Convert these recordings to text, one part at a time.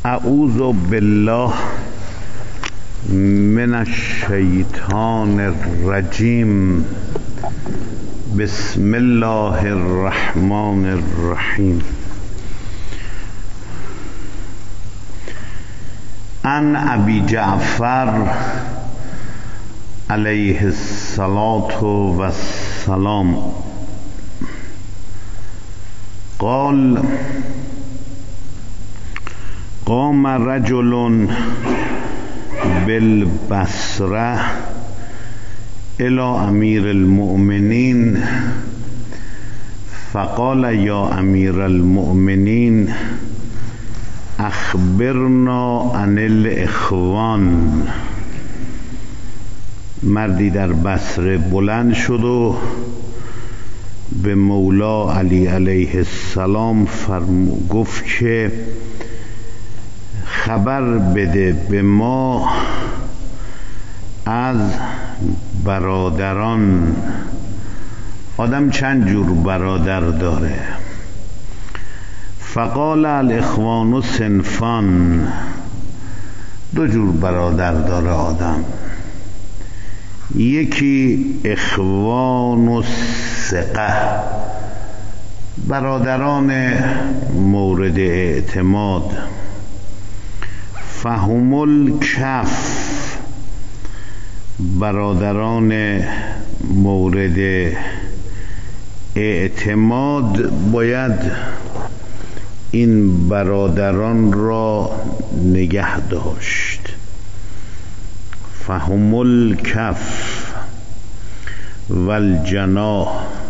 اعوذ بالله من الشیطان الرجیم. بسم الله الرحمن الرحیم. عن ابی جعفر علیه الصلاة والسلام قال قام رجل بالبصره الى امیر المؤمنین فقال یا امیر المؤمنین اخبرنا عن الاخوان. مردی در بصره بلند شد و به مولا علی علیه السلام گفت که خبر بده به ما از برادران. آدم چند جور برادر داره؟ فقال الاخوان صنفان. دو جور برادر داره آدم. یکی اخوان و ثقه، برادران مورد اعتماد. فهم الکف، برادران مورد اعتماد باید این برادران را نگه داشت. فهم الکف والجناح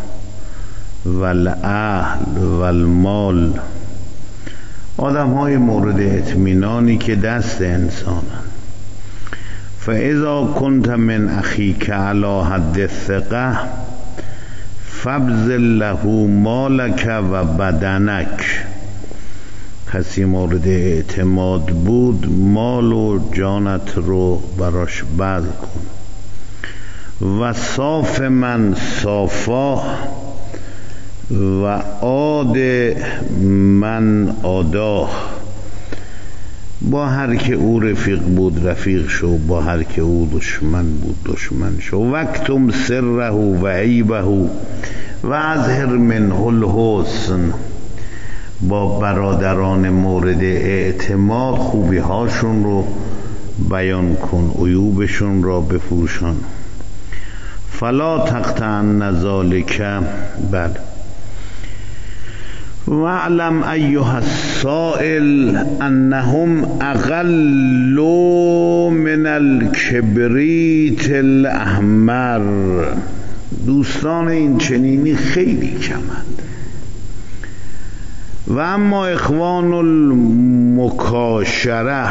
والاهل والمال، آدم های مورد اطمینانی که دست انسانن. فاذا كنت من اخیک علی حد الثقه فابذل له مالک و بدنک. کسی مورد اعتماد بود، مال و جانت رو براش بذل کن. و صاف من صافا و عاد من عادا. با هر که او رفیق بود رفیق شو، با هر که او دشمن بود دشمن شو. وکتم سره و عیبه و اظهر منه الحسن. با برادران مورد اعتماد خوبی هاشون رو بیان کن، عیوبشون را بپوشان. فلا تقطعن ذلک. بله. واعلم ایها السائل انهم اقل من الکبریت الاحمر. دوستان این چنینی خیلی کمند. و اما اخوان المکاشره،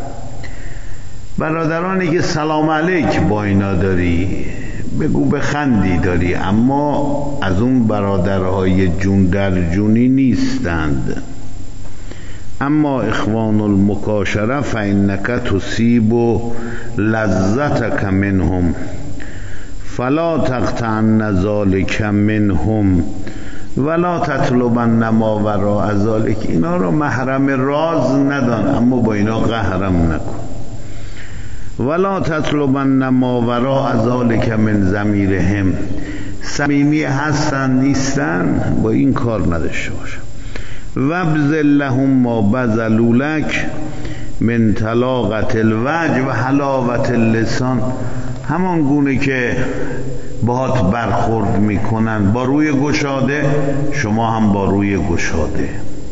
برادرانی که سلام علیک با اینا داری، بگو بخندی داری، اما از اون برادرهای جون در جونی نیستند. اما اخوان المکاشره فانک تصیب لذتک منهم فلا تقطعن ذلک منهم ولا تطلبن ما وراء ذلک. اینا رو محرم راز ندان، اما با اینا قهرم نکن. ولا تطلبن ما وراء ذلک من ضمیرهم. صمیمی هستن نیستن با این کار نداشته باش. وابذل لهم ما بذلوا لک من طلاقة الوجه و حلاوة اللسان. همان گونه که باهات برخورد میکنن با روی گشاده، شما هم با روی گشاده.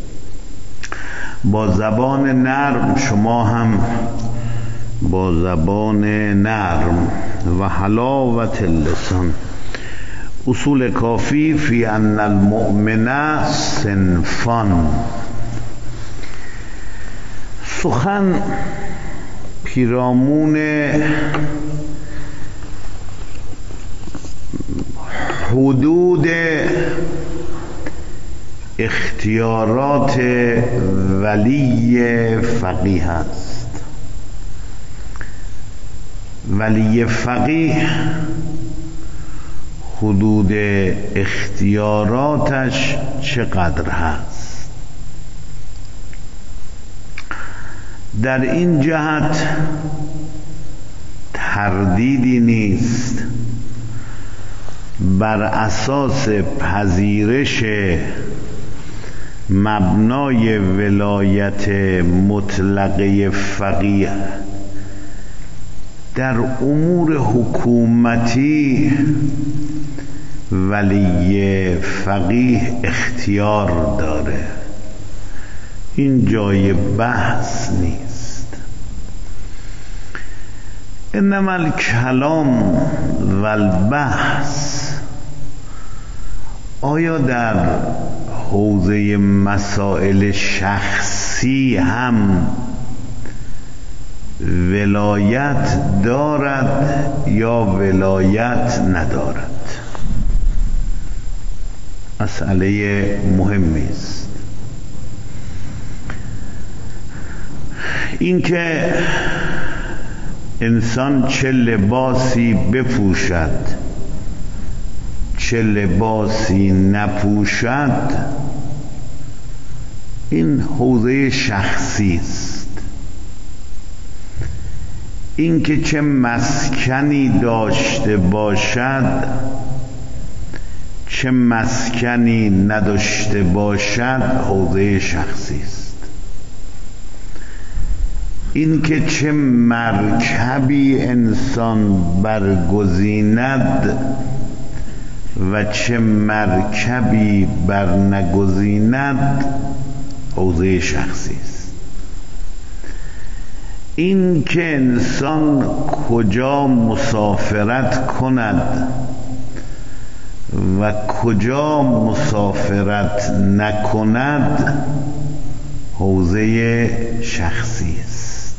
با زبان نرم، شما هم با زبان نرم. و حلاوة اللسان. اصول کافی فی ان المؤمن صنفان. سخن پیرامون حدود اختیارات ولی فقیه است. ولی فقیه حدود اختیاراتش چقدر هست؟ در این جهت تردیدی نیست بر اساس پذیرش مبنای ولایت مطلقه فقیه در امور حکومتی ولی فقیه اختیار داره. این جای بحث نیست. انما الکلام و البحث آیا در حوزه مسائل شخصی هم ولایت دارد یا ولایت ندارد؟ مسئله مهمی است. اینکه انسان چه لباسی بپوشد چه لباسی نپوشد این حوزه شخصی است. اینکه چه مسکنی داشته باشد چه مسکنی نداشته باشد حوزه شخصی است. اینکه چه مرکبی انسان برگزیند و چه مرکبی برنگزیند حوزه شخصی است. این که انسان کجا مسافرت کند و کجا مسافرت نکند حوزه شخصی است.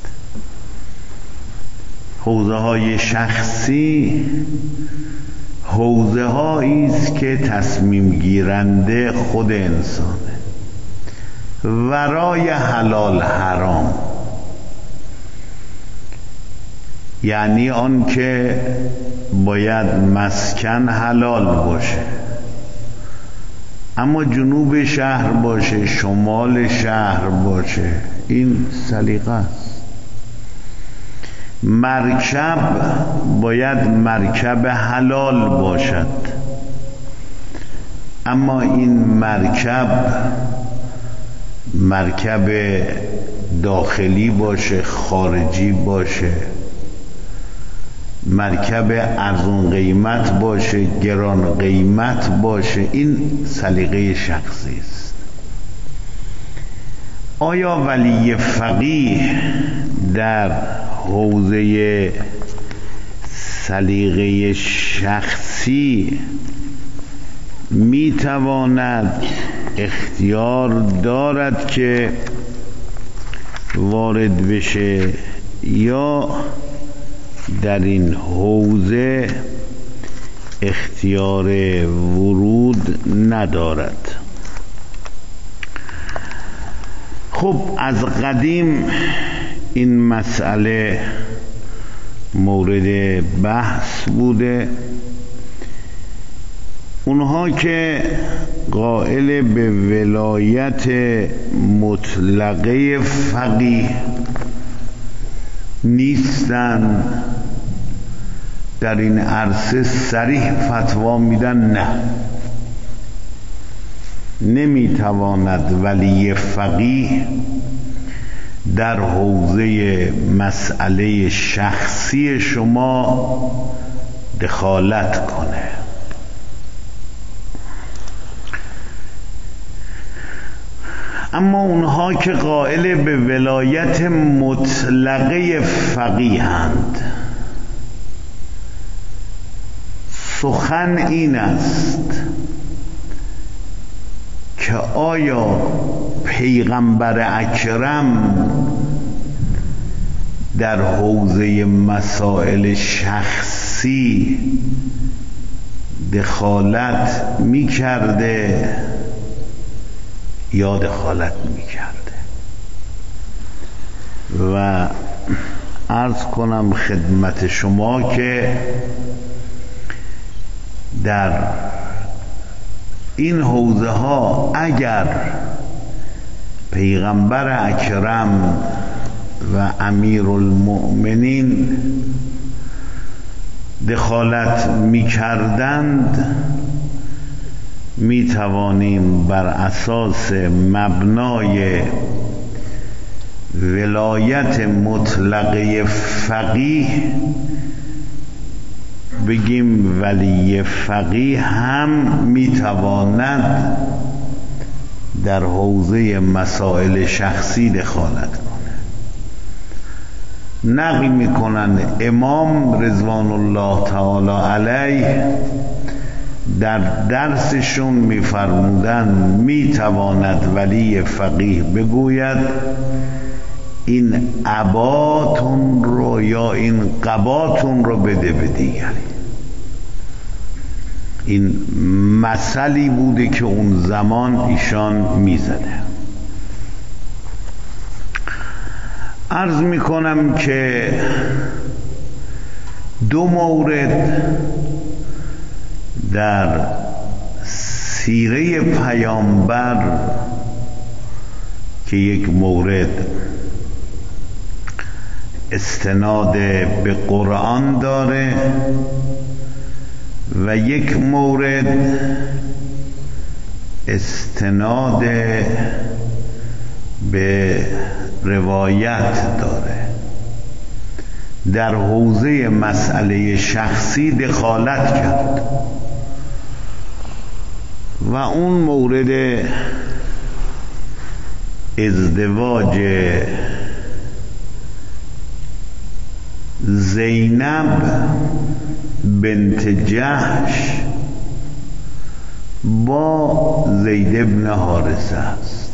حوزه های شخصی حوزه هایی است که تصمیم گیرنده خود انسانه ورای حلال حرام، یعنی آن که باید مسکن حلال باشه اما جنوب شهر باشه شمال شهر باشه، این سلیقه است. مرکب باید مرکب حلال باشد اما این مرکب داخلی باشه خارجی باشه، مرکب ارزون قیمت باشه گران قیمت باشه، این سلیقه شخصی است. آیا ولی فقیه در حوزه سلیقه شخصی میتواند اختیار دارد که وارد بشه یا در این حوزه اختیار ورود ندارد؟ خب از قدیم این مسئله مورد بحث بوده. اونها که قائل به ولایت مطلقه فقیه نیستن در این عرصه صریح فتوا میدن نه، نمیتواند ولی فقیه در حوزه مسئله شخصی شما دخالت کنه. اما اونها که قائل به ولایت مطلقه فقیه‌اند، سخن این است که آیا پیغمبر اکرم در حوزه مسائل شخصی دخالت می‌کرده یا دخالت می‌کرده؟ و عرض کنم خدمت شما که در این حوزه ها اگر پیغمبر اکرم و امیرالمؤمنین دخالت می‌کردند، می‌توانیم بر اساس مبنای ولایت مطلقه فقیه بگیم ولی فقیه هم می‌تواند در حوزه مسائل شخصی دخالت کنه. نقل میکنن امام رضوان الله تعالی علیه در درسشون میفرمودن میتواند ولی فقیه بگوید این عباتون رو یا این قباتون رو بده به دیگری. این مثلی بوده که اون زمان ایشان میزده. عرض میکنم که دو مورد در سیره پیامبر که یک مورد استناد به قرآن داره و یک مورد استناد به روایت داره، در حوزه مسئله شخصی دخالت کرد و اون مورد ازدواج زینب بنت جحش با زید بن حارثه است.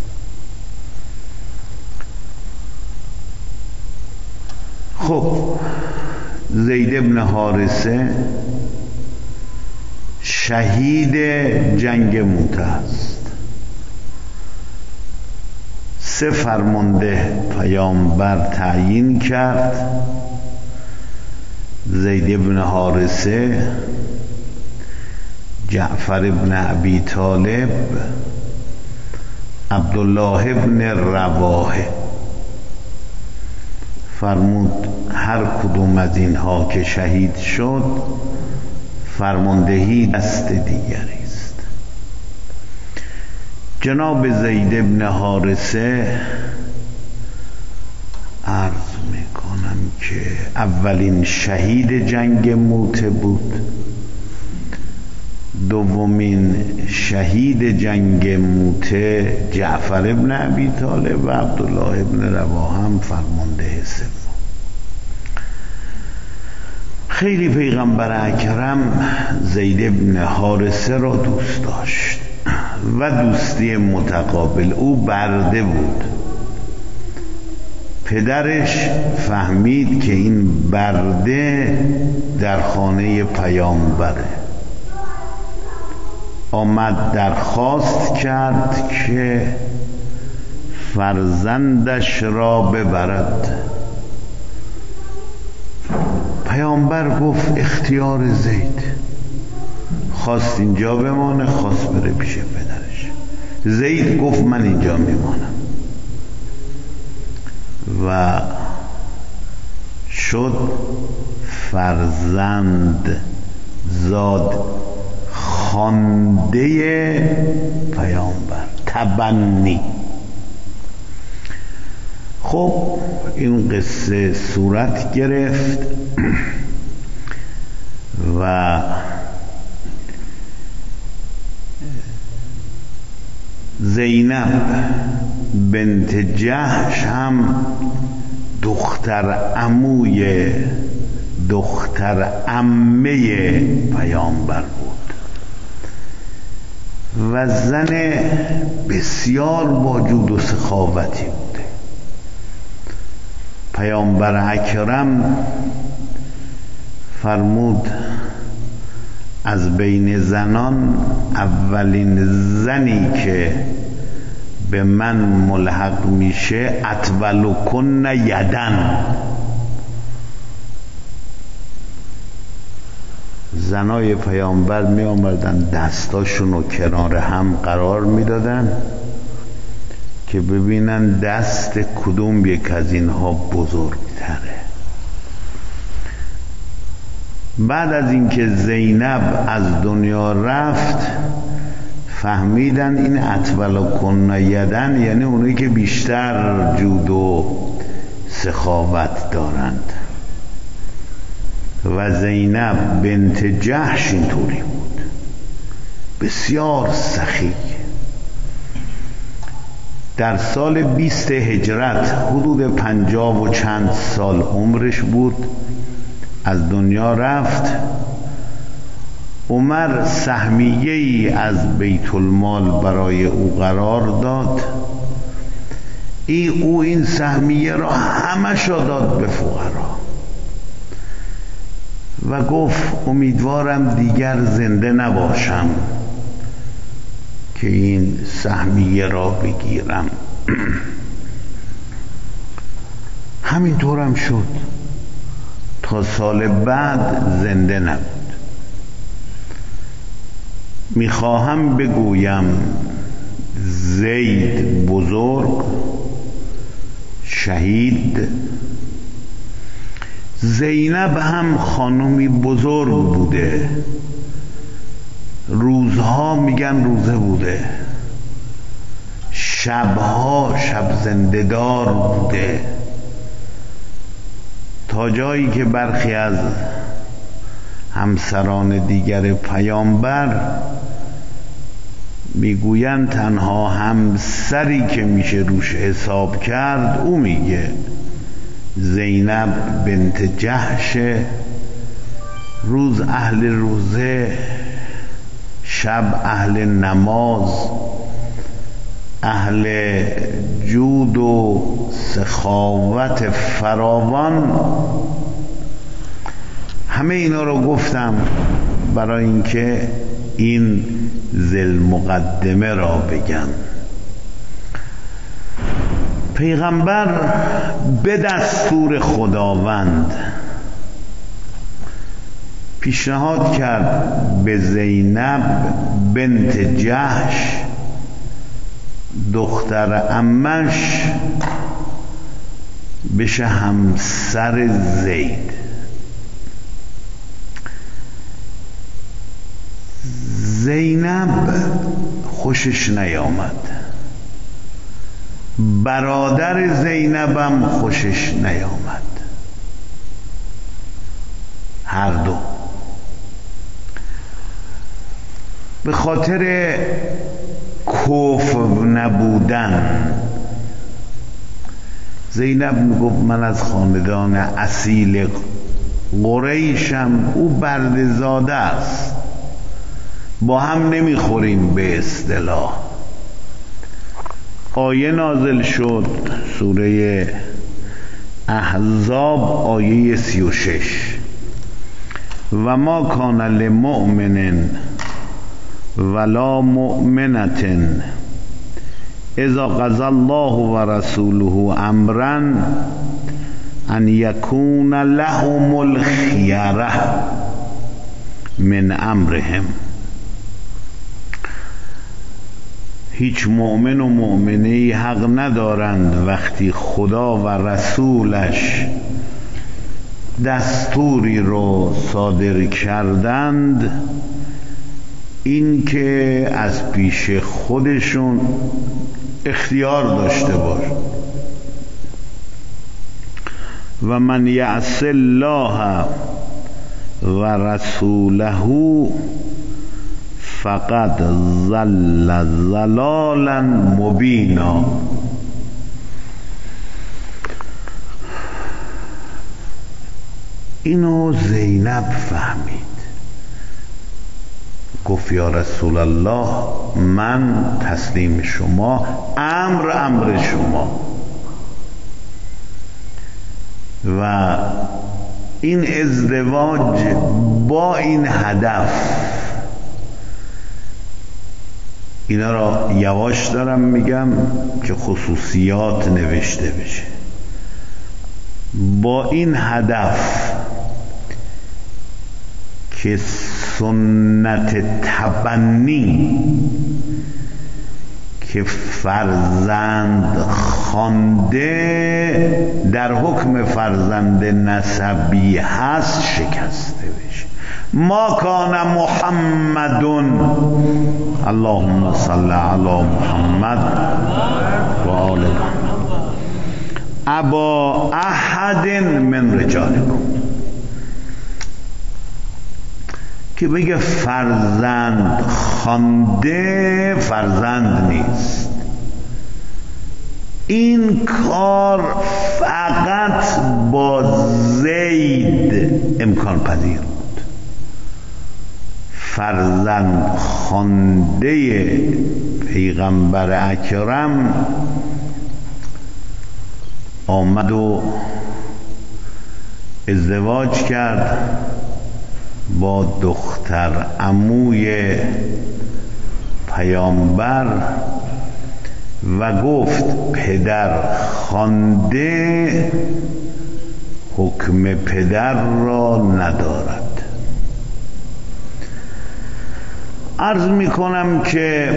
خب زید بن حارثه شهید جنگ موته است. 3 فرمانده پیامبر تعیین کرد: زید بن حارثه، جعفر بن ابی طالب، عبدالله بن رواحه. فرمود هر کدوم از اینها که شهید شد فرماندهی دست دیگری است. جناب زید بن حارثه عرض میکنم که اولین شهید جنگ موته بود، دومین شهید جنگ موته جعفر بن ابی طالب و عبدالله بن رواحه هم فرمانده سوم. خیلی پیغمبر اکرم زید بن حارثه را دوست داشت و دوستی متقابل. او برده بود. پدرش فهمید که این برده در خانه پیامبره، آمد درخواست کرد که فرزندش را ببرد. پیامبر گفت اختیار زید، خواست اینجا بمانه، خواست بره پیش پدرش. زید گفت من اینجا میمانم و شد فرزند زاد خوانده پیامبر، تبنی. خب این قصه صورت گرفت و زینب بنت جحش هم دختر عمه پیامبر بود و زن بسیار با جود و سخاوتی بوده. پیامبر اکرم فرمود از بین زنان اولین زنی که به من ملحق میشه اطولکن یدن. زنای پیامبر می آمدن دستاشون رو کنار هم قرار می دادن، که ببینن دست کدوم یک از اینها بزرگتره. بعد از اینکه زینب از دنیا رفت فهمیدن این اطول کن یدن یعنی اونایی که بیشتر جود و سخاوت دارند و زینب بنت جحش اینطوری بود، بسیار سخی. در سال 20 هجرت حدود 50 و چند سال عمرش بود، از دنیا رفت. عمر سهمیه ای از بیت المال برای او قرار داد. او این سهمیه را همش را داد به فقرا و گفت امیدوارم دیگر زنده نباشم که این سهمیه را بگیرم. همینطورم شد تا سال بعد زنده نبود. میخواهم بگویم زید بزرگ شهید، زینب هم خانمی بزرگ بوده، روزها میگن روزه بوده، شبها شب زنده‌دار بوده، تا جایی که برخی از همسران دیگر پیامبر میگویند تنها همسری که میشه روش حساب کرد او میگه زینب بنت جحش، روز اهل روزه، شب اهل نماز، اهل جود و سخاوت فراوان. همه اینا رو گفتم برای اینکه این ذیل مقدمه را بگم. پیغمبر به دستور خداوند پیشنهاد کرد به زینب بنت جحش دختر عمش بشه همسر زید. زینب خوشش نیامد، برادر زینبم خوشش نیامد، هر دو. به خاطر کفو نبودن زینب میگفت من از خاندان اصیل قریشم، او برده‌زاده است، با هم نمیخوریم به اصطلاح. آیه نازل شد سوره احزاب آیه 36 و ما کان لمؤمن ولا مؤمنة اذا قضى الله و رسوله امرا ان یکون لهم الخیره من امرهم. هیچ مؤمن و مؤمنه‌ای حق ندارند وقتی خدا و رسولش دستوری رو صادر کردند این که از پیش خودشون اختیار داشته باش. و من یعص الله و رسوله فقد ضل ضلالا مبینا. اینو زینب فهمید، گفت یا رسول الله من تسلیم شما، امر شما. و این ازدواج با این هدف، اینا را یواش دارم میگم که خصوصیات نوشته بشه، با این هدف که سنت تبنی که فرزند خوانده در حکم فرزند نسبی هست شکسته بشه. ما کان محمد، اللهم صل علی محمد و آل محمد، ابا احد من رجالکم، که بگه فرزند خوانده فرزند نیست. این کار فقط با زید امکان پذیر بود. فرزند خوانده پیغمبر اکرم آمد و ازدواج کرد با دختر عموی پیامبر و گفت پدر خوانده حکم پدر را ندارد. عرض می کنم که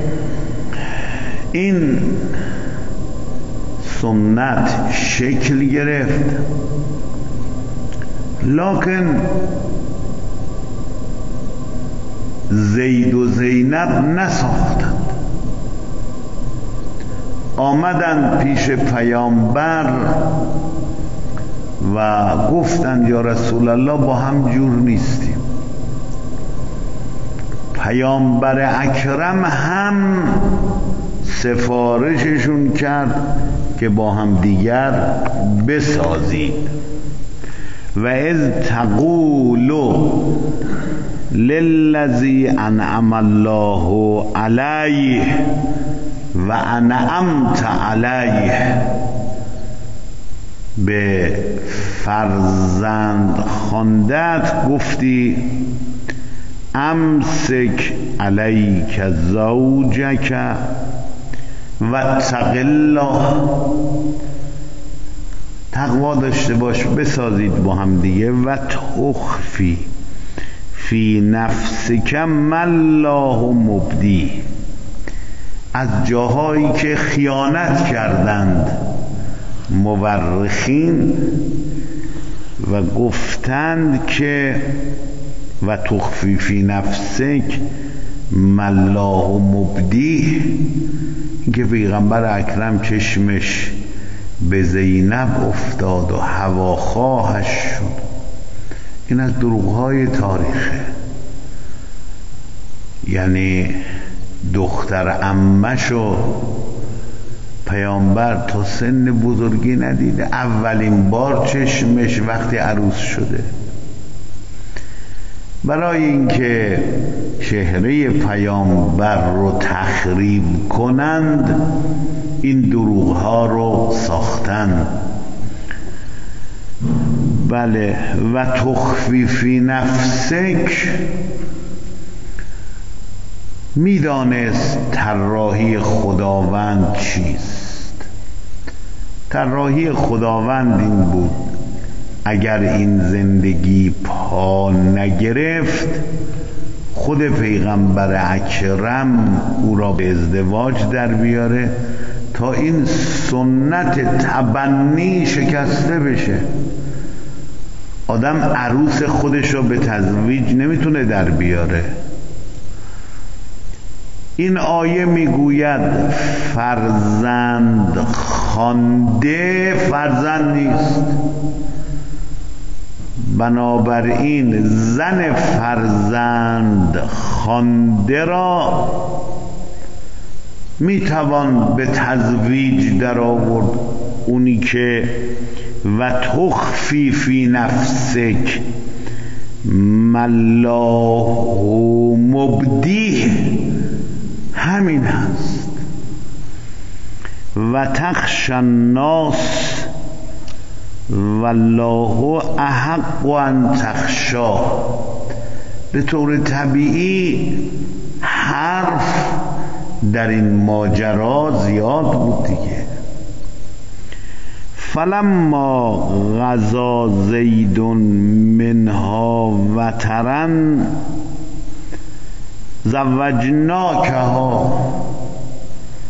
این سنت شکل گرفت، لکن زید و زینب نساختند. آمدند پیش پیامبر و گفتند یا رسول الله با هم جور نیستیم. پیامبر اکرم هم سفارششون کرد که با هم دیگر بسازید. و اذ تقولوا للذی انعم الله علیه و انعمت علیه، به فرزند خواندت گفتی امسک علیک زوجک و اتق الله، تقوا داشته باش، بسازید با هم دیگه. و تخفی فی نفسک ما الله مبدی، از جاهایی که خیانت کردند مورخین و گفتند که و تخفی فی نفسک ما الله مبدی، که پیغمبر اکرم چشمش به زینب افتاد و هواخواهش شد. این از دروغ‌های تاریخه. یعنی دختر عمه‌شو پیامبر تا سن بزرگی ندیده، اولین بار چشمش وقتی عروس شده. برای اینکه چهره پیامبر رو تخریب کنند این دروغ‌ها رو ساختند. بله، و تخفی فی نفسک، میدانست طراحی خداوند چیست. طراحی خداوند این بود اگر این زندگی پا نگرفت خود پیغمبر اکرم او را به ازدواج در بیاره تا این سنت تبنی شکسته بشه. آدم عروس خودش را به تزویج نمیتونه در بیاره. این آیه میگوید فرزند خوانده فرزند نیست، بنابراین زن فرزند خوانده را میتوان به تزویج در آورد. اونی که و تخفی فی نفسک ما الله مبدیه همین هست. و تخشی الناس والله احق ان تخشاه، به طور طبیعی حرف در این ماجرا زیاد بود دیگه. فلما غزا زید منها وطرا زوجناکها،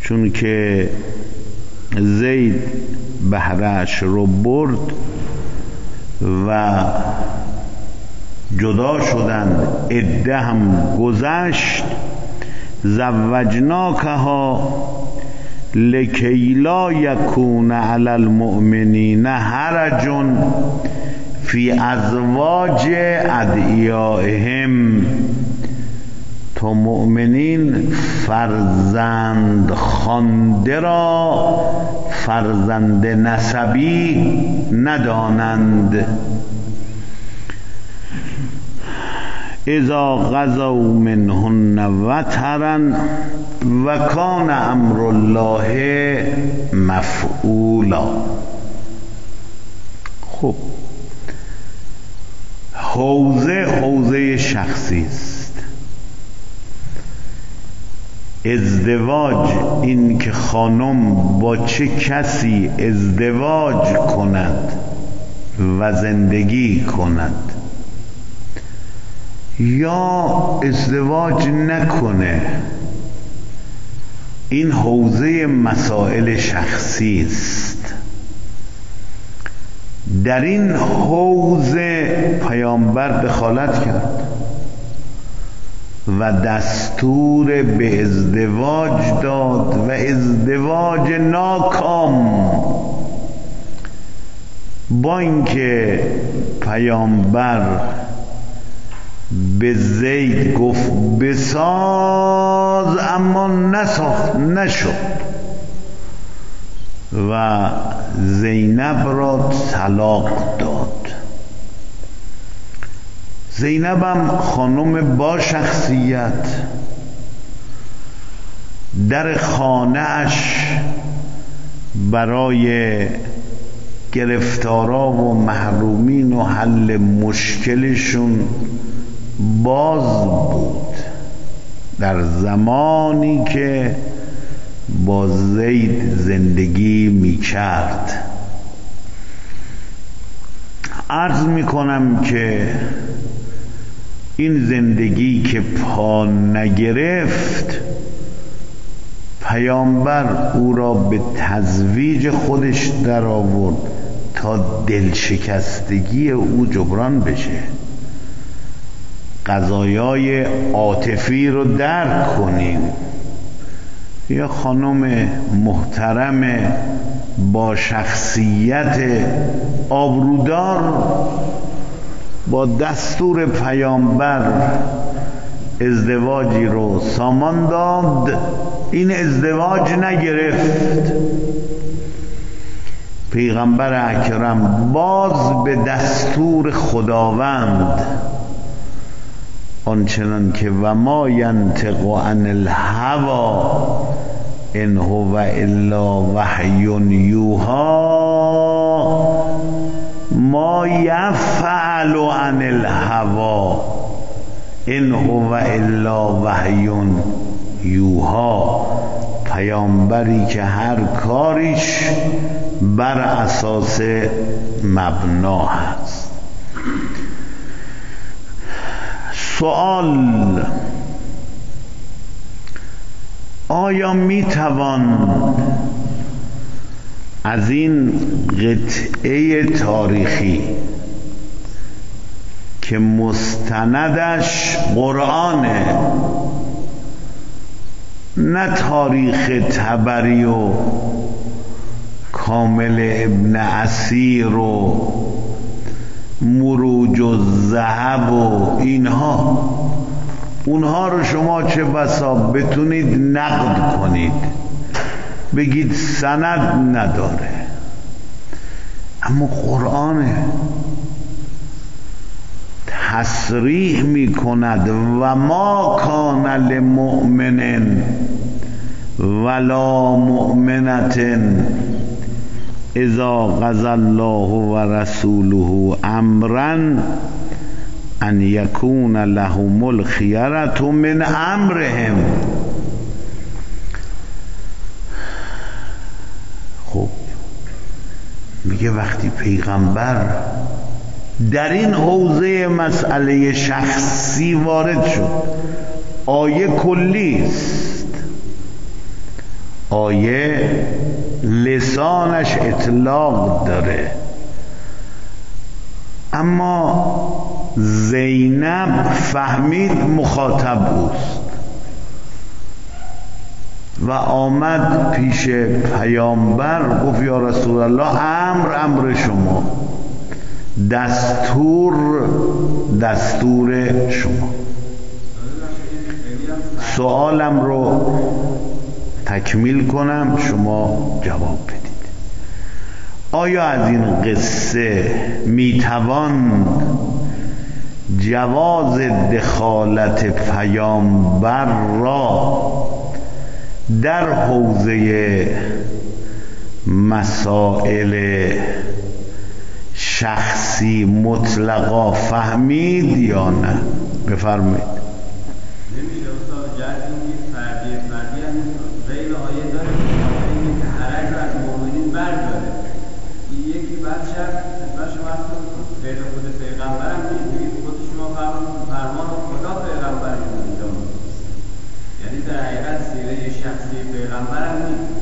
چون که زید بهره‌اش رو برد و جدا شدند، عده هم گذشت. زوجناکها لکی لا یکون علی المؤمنین حرج فی ازواج ادعیائهم. تا مؤمنین فرزند خوانده را فرزند نسبی ندانند. اذا غزوا منهن وطرا و کان امر الله مفعولا. خب حوزه شخصی است. ازدواج، این که خانم با چه کسی ازدواج کند و زندگی کند یا ازدواج نکنه، این حوزه مسائل شخصی است. در این حوزه پیامبر دخالت کرد و دستور به ازدواج داد و ازدواج ناکام. با اینکه پیامبر به زید گفت بساز، اما نشد و زینب را طلاق داد. زینب هم خانم با شخصیت، در خانه اش برای گرفتارا و محرومین و حل مشکلشون باز بود در زمانی که با زید زندگی می کرد. عرض می کنم که این زندگی که پا نگرفت، پیامبر او را به تزویج خودش در آورد تا دلشکستگی او جبران بشه، قضایای عاطفی رو درک کنیم. یا خانم محترم با شخصیت آبرودار با دستور پیامبر ازدواجی رو سامان داد، این ازدواج نگرفت. پیغمبر اکرم باز به دستور خداوند، آنچنان که و ما ینطق عن الهوی ان هو الا وحی یوحی ما یفعل عن الهوی ان هو الا وحی یوحی. پیامبری که هر کاریش بر اساس مبنا هست. سوال: آیا میتوان از این قطعه تاریخی که مستندش قرآنه، نه تاریخ طبری و کامل ابن اسیر و مروج و ذهب و اینها، اونها رو شما چه بسا بتونید نقد کنید، بگید سند نداره، اما قرآن تصریح می کند و ما کان لمؤمن ولا مؤمنة اذا قضى الله و رسوله امرا ان یکون لهم الخیرة من امرهم. خب میگه وقتی پیغمبر در این حوزه مسئله شخصی وارد شد، آیه کلی است، آیه لسانش اطلاق داره، اما زینب فهمید مخاطب اوست و آمد پیش پیامبر، گفت یا رسول الله امر شما، دستور شما. سوالم رو تکمیل کنم، شما جواب بدید. آیا از این قصه میتوان جواز دخالت پیامبر را در حوزه مسائل شخصی مطلقا فهمید یا نه؟ بفرمایید. نمیشه استاد، جهت اینکه فردی هم غیر آیه داره که حرج رو از مؤمنین برداره. این یکی بعد شما غیر خود پیغمبر هم میگید، خود شما فرمان خدا پیغمبر اینجا میگید، یعنی در حقیقت سیره شخصی پیغمبر هم نیست.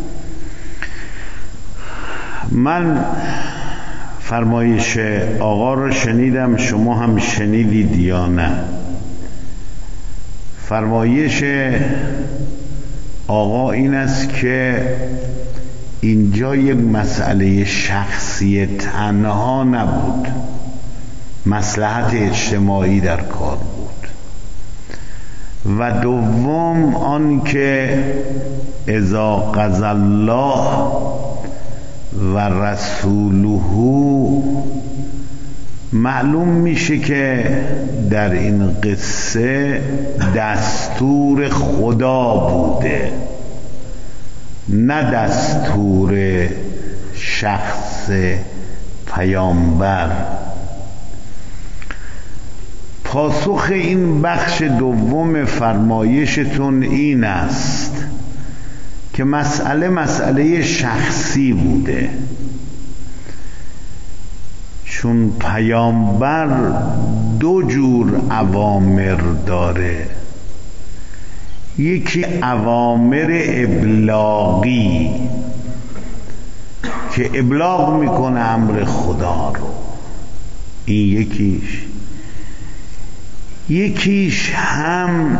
من فرمایش آقا رو شنیدم، شما هم شنیدید یا نه؟ فرمایش آقا این است که اینجا یک مسئله شخصی تنها نبود، مصلحت اجتماعی در کار بود. و دوم آن که اذا قضی الله و رسوله، معلوم میشه که در این قصه دستور خدا بوده، نه دستور شخص پیامبر. پاسخ این بخش دوم فرمایشتون این است که مسئله شخصی بوده، چون پیامبر دو جور اوامر داره، یکی اوامر ابلاغی که ابلاغ میکنه امر خدا رو، این یکیش هم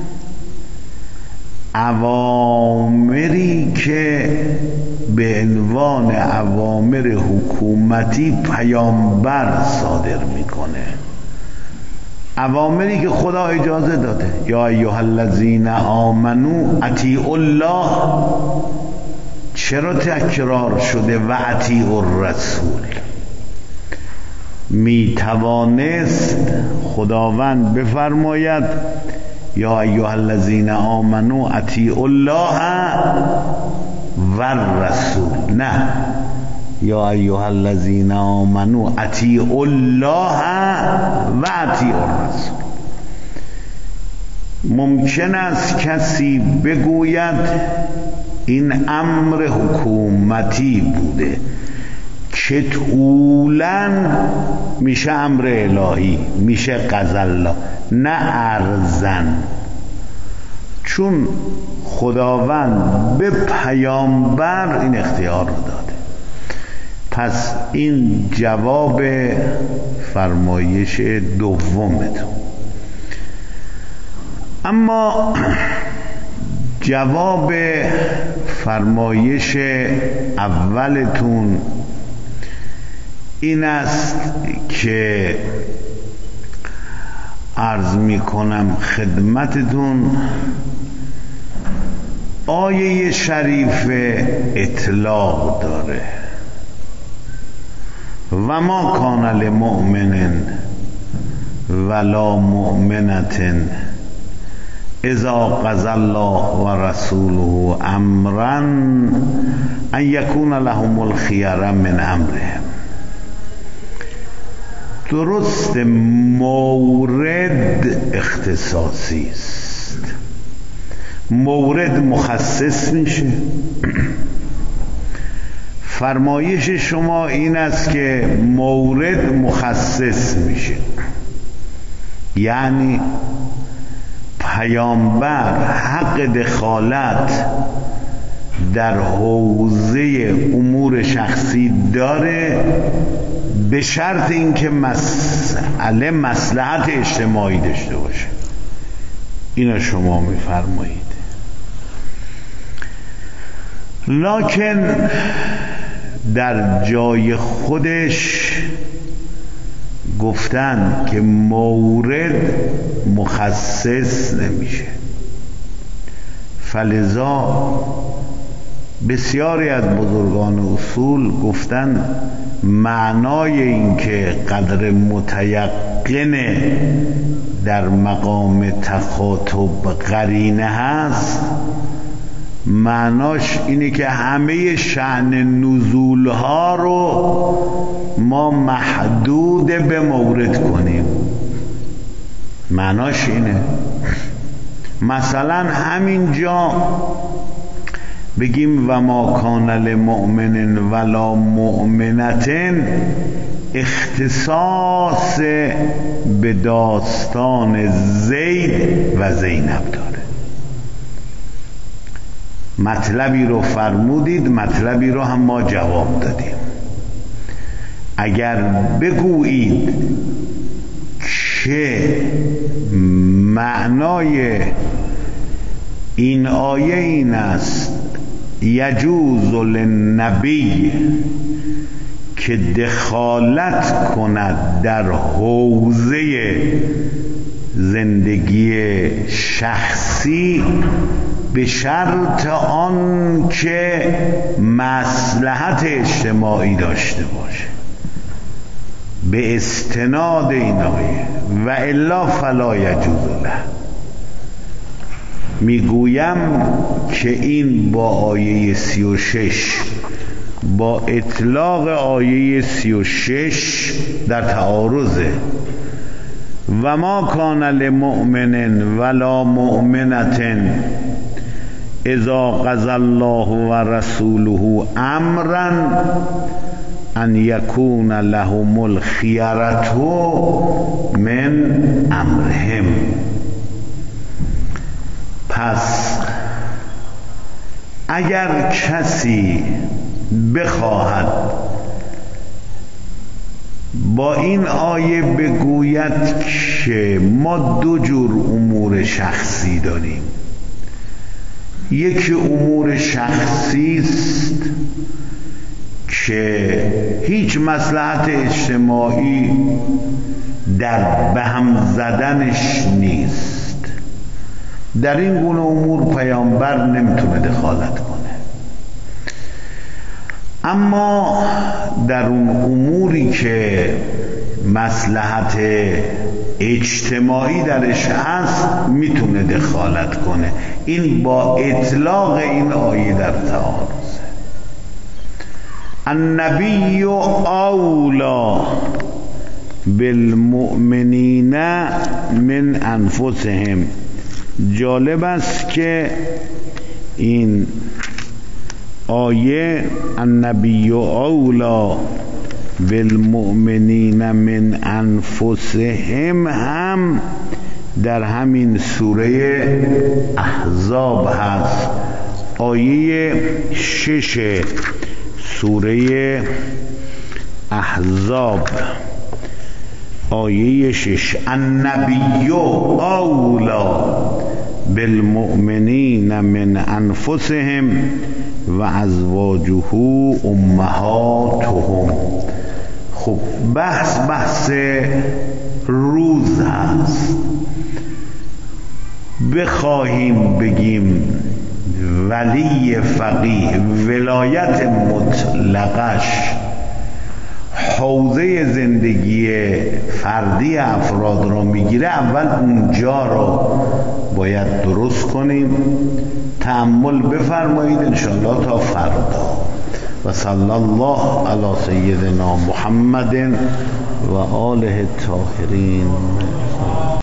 اوامری که به عنوان اوامر حکومتی پیامبر صادر میکنه، اوامری که خدا اجازه داده. یا ایها الذین آمنو اطیعوا الله، چرا تکرار شده و اطیعوا الرسول؟ میتوانست خداوند بفرماید یا ایها الذین آمنو اطیعوا الله و الرسول، نه یا ایها الذین آمنو اطیعوا الله و اطیعوا الرسول. ممکن است کسی بگوید این امر حکومتی بوده که طولاً میشه امر الهی، میشه قضا الله، نه ارزن، چون خداوند به پیامبر این اختیار رو داده. پس این جواب فرمایش دومتون. اما جواب فرمایش اولتون این است که عرض می کنم خدمتتون، آیه شریف اطلاق داره و ما کان لمؤمن ولا مؤمنة اذا قضى الله و رسوله امرا ان یکون لهم الخیار من امرهم. درست مورد اختصاصی است، مورد مخصص میشه. فرمایش شما این است که مورد مخصص میشه، یعنی پیامبر حق دخالت در حوزه امور شخصی داره، به شرط اینکه مسئله مصلحت اجتماعی داشته باشه. اینو شما میفرمایید. لکن در جای خودش گفتن که مورد مخصص نمیشه، فلذا بسیاری از بزرگان اصول گفتن معنای این که قدر متیقنه در مقام تخاطب قرینه هست، معناش اینه که همه شأن نزولها رو ما محدود به مورد کنیم. معناش اینه مثلا همینجا بگیم و ما کان لمؤمن ولا مؤمنة اختصاص به داستان زید و زینب داره. مطلبی رو فرمودید، مطلبی رو هم ما جواب دادیم. اگر بگویید که معنای این آیه این است یجوز للنبی که دخالت کند در حوزه زندگی شخصی به شرط آن که مصلحت اجتماعی داشته باشه، به استناد این آیه، و الا فلا یجوز له. میگویم که این با آیه 36 با اطلاق آیه 36 در تعارضه. و ما کان لمؤمن ولا مؤمنة اذا قضى الله و رسوله امرا ان یکون لهم الخیرة من امرهم. پس اگر کسی بخواهد با این آیه بگوید که ما دو جور امور شخصی داریم، یکی امور شخصی است که هیچ مصلحت اجتماعی در به هم زدنش نیست، در این گونه امور پیامبر نمیتونه دخالت کنه. اما در اون اموری که مصلحت اجتماعی درش هست میتونه دخالت کنه. این با اطلاق این آیه در تعارضه. النبی اولا بالمؤمنین من انفسهم. جالب است که این آیه النبی اولا بالمؤمنین من انفسهم هم در همین سوره احزاب هست. آیه 6 سوره احزاب، آیه 6 النبی اولا بالمؤمنین من انفسهم و ازواجه امهاتهم. خب بحث روز هست. بخواهیم بگیم ولی فقیه ولایت مطلقش حوزه زندگی فردی افراد را میگیره، اول اونجا را باید درست کنیم. تأمل بفرمایید انشاءالله تا فردا. و صلی الله علی سیدنا محمد و آله الطاهرین.